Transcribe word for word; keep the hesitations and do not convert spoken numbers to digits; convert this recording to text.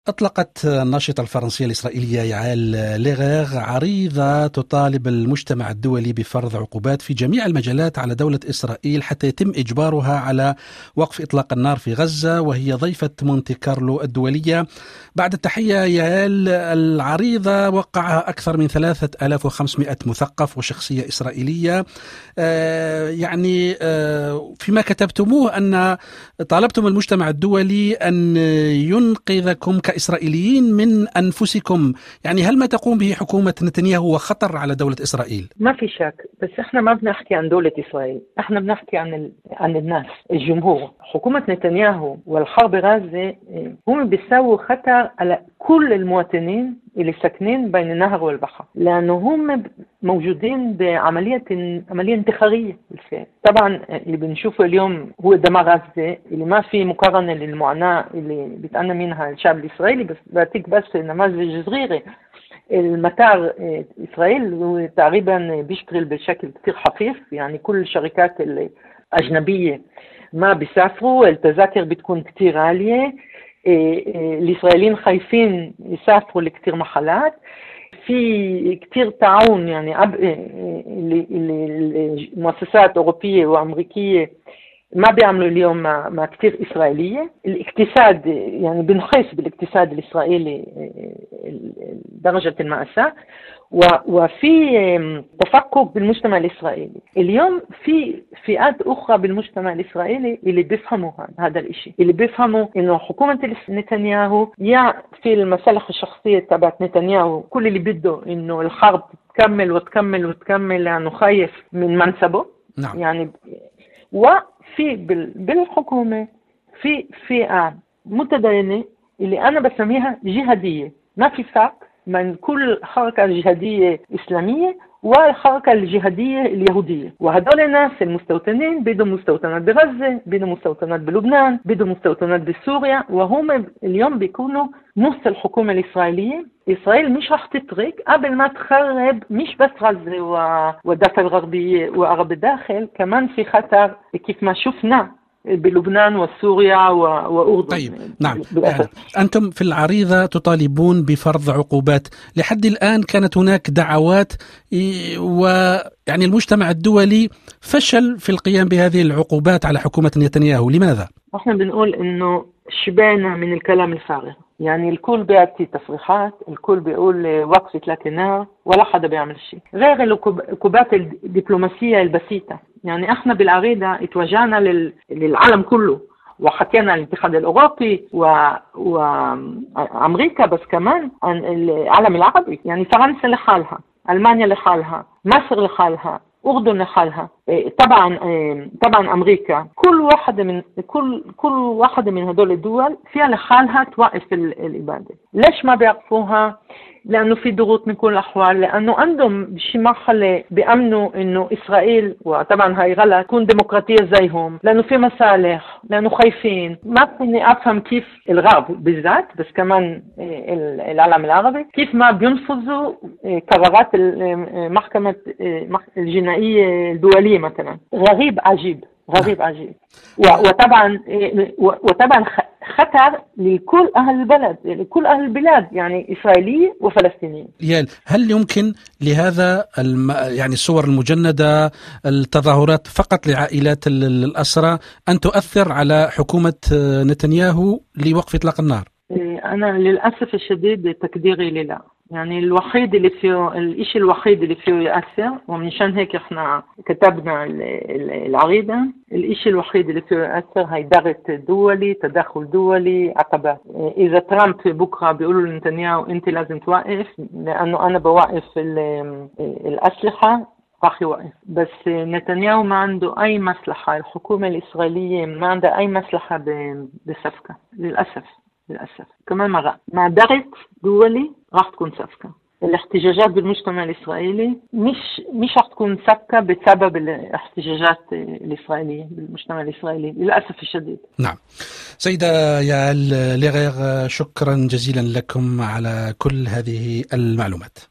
أطلقت الناشطة الفرنسية الإسرائيلية يعال ليغير عريضة تطالب المجتمع الدولي بفرض عقوبات في جميع المجالات على دولة إسرائيل حتى يتم إجبارها على وقف إطلاق النار في غزة، وهي ضيفة مونتي كارلو الدولية. بعد التحية يعال، العريضة وقعها أكثر من ثلاثة آلاف وخمسمائة مثقف وشخصية إسرائيلية. آه يعني آه فيما كتبتموه أن طالبتم المجتمع الدولي أن ينقذكم كإسرائيليين من أنفسكم. يعني هل ما تقوم به حكومة نتنياهو هو خطر على دولة إسرائيل؟ ما في شك، بس احنا ما بنحكي عن دولة إسرائيل، احنا بنحكي عن ال... عن الناس، الجمهور. حكومة نتنياهو والحرب غزة هم بيساووا خطر على كل المواطنين اللي ساكنين بين النهر والبحر، لأنه هم موجودين بعملية عملية انتحارية بالفعل. طبعا اللي بنشوفه اليوم هو دمار غزة، اللي ما في مقارنة للمعاناة اللي بيتعانى منها الشعب الإسرائيلي. بس بعطيك بس نماذج صغيرة. المطار إسرائيل هو تقريبا بيشتغل بشكل كتير خفيف، يعني كل الشركات الأجنبية ما بيسافروا، التذاكر بتكون كتير عالية، الإسرائيليين خايفين يسافروا لكتير محلات، في كتير تعاون. يعني المؤسسات أوروبية وأمريكية ما بيعملوا اليوم مع, مع كتير إسرائيلية. الاقتصاد يعني بنحس بالاقتصاد الإسرائيلي درجة المأساة، وفي تفكك بالمجتمع الإسرائيلي. اليوم في فئات أخرى بالمجتمع الإسرائيلي اللي بيفهموا هذا الإشي، اللي بيفهموا إنه حكومة نتنياهو يا في المصالح الشخصية تبعت نتنياهو، كل اللي بده إنه الحرب تكمل وتكمل وتكمل لأنه خايف من منصبه. نعم. يعني وفي بالحكومة في فئة متدينة اللي أنا بسميها جهادية. ما في فرق من كل حركة جهادية إسلامية والحركة الجهادية اليهودية، وهدول الناس المستوطنين بدهم مستوطنات بغزة، بدهم مستوطنات بلبنان، بدهم مستوطنات بسوريا، وهم اليوم بيكونوا نص الحكومة الإسرائيلية. إسرائيل مش رح تترك قبل ما تخرب مش بس غزة والضفة الغربية وعرب الداخل، كمان في خطر كيف ما شفنا بلبنان وسوريا وأردن. طيب نعم، يعني أنتم في العريضة تطالبون بفرض عقوبات. لحد الآن كانت هناك دعوات، ويعني المجتمع الدولي فشل في القيام بهذه العقوبات على حكومة نتنياهو. لماذا؟ احنا بنقول إنه شبعنا من الكلام الفارغ. يعني الكل بيعطي تصريحات، الكل بيقول وقف إطلاق النار، ولا حدا بيعمل شيء غير العقوبات الدبلوماسية البسيطة. يعني احنا بالعريضة اتوجهنا لل... للعالم كله، وحكينا عن الاتحاد الأوروبي وأمريكا، بس كمان عن العالم العربي. يعني فرنسا لحالها، ألمانيا لحالها، مصر لحالها، أردن لحالها، طبعا طبعا أمريكا. كل واحدة من كل كل واحدة من هدول الدول فيها لحالها توقف الإبادة. ليش ما بيعرفوها؟ لأنه في ضغوط من كل الأحوال، لأنه عندهم بشي مرحلة بيأمنوا إنه إسرائيل، وطبعا هاي غلط، تكون ديمقراطية زيهم، لأنه في مصالح، لأنه خايفين. ما فيني أفهم كيف الغرب بالذات، بس كمان العالم العربي، كيف ما بينفذوا قرارات المحكمة الجنائية الدولية مثلا. غريب عجيب، غريب عجيب. وطبعا وطبعا خطر لكل أهل البلد، لكل أهل البلاد، يعني إسرائيلية وفلسطينية. يال، هل يمكن لهذا الم... يعني الصور المجندة، التظاهرات فقط لعائلات الأسرى، أن تؤثر على حكومة نتنياهو لوقف إطلاق النار؟ أنا للأسف الشديد تقديري لا. يعني الوحيد اللي فيه، الإشي الوحيد اللي فيه يأثر، ومنشان هيك إحنا كتبنا العريضة، الإشي الوحيد اللي فيه يأثر هي ضغط دولي، تدخل دولي، عقبات. إذا ترامب بكرة بيقولوا لنتنياهو أنت لازم توقف لأنه أنا بوقف الأسلحة، راح يوقف. بس نتنياهو ما عنده أي مصلحة، الحكومة الإسرائيلية ما عندها أي مصلحة بالصفقة للأسف. للأسف كمان مرة مع ضغط دولي راح تكون صفقة. الاحتجاجات بالمجتمع الإسرائيلي مش مش راح تكون صفقة بسبب الاحتجاجات الإسرائيلية بالمجتمع الإسرائيلي للأسف الشديد. نعم سيدة يعال ليغير، شكرا جزيلا لكم على كل هذه المعلومات.